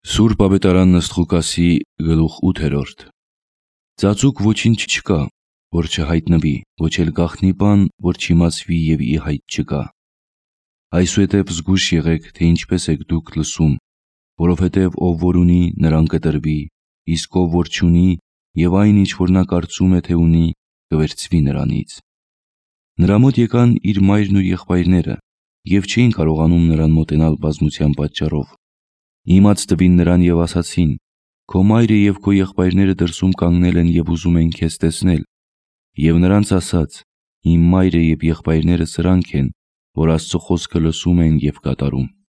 Սուրբ ավետարան Ըստ Ղուկասի գլուխ 8. Ծածուկ ոչինչ չկա, որ չհայտնվի, ոչ էլ գաղտնի բան, որ չիմացվի և ի հայտ չգա։ Այսուհետև զգույշ եղեք, թե ինչպես եք դուք լսում, որովհետև ով որ ունի, նրան կտրվի, իսկ ով որ չունի, և այն ինչ որ նա կարծում է, թե ունի, կվերցվի նրանից։ Նրա մոտ եկան իր մայրն ու եղբայրները, և չէին կարողանում նրան մոտենալ բազմության պատճառով։ Իմաց տվին նրան և ասացին. «Քո մայրը և քո եղբայրները դրսում կանգնել են և ուզում են քեզ տեսնել»։ Եվ նրանց ասաց. «Իմ մայրը և եղբայրները սրանք են, որ Աստծո խոսքը լսում են և կատարում»։